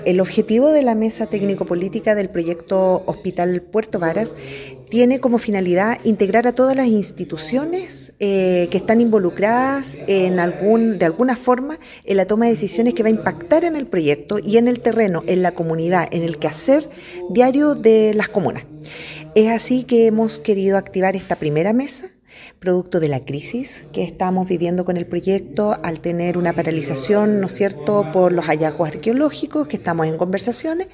El objetivo de la mesa técnico-política del proyecto Hospital Puerto Varas tiene como finalidad integrar a todas las instituciones que están involucradas de alguna forma en la toma de decisiones que va a impactar en el proyecto y en el terreno, en la comunidad, en el quehacer diario de las comunas. Es así que hemos querido activar esta primera mesa, producto de la crisis que estamos viviendo con el proyecto al tener una paralización, ¿no es cierto?, por los hallazgos arqueológicos que estamos en conversaciones.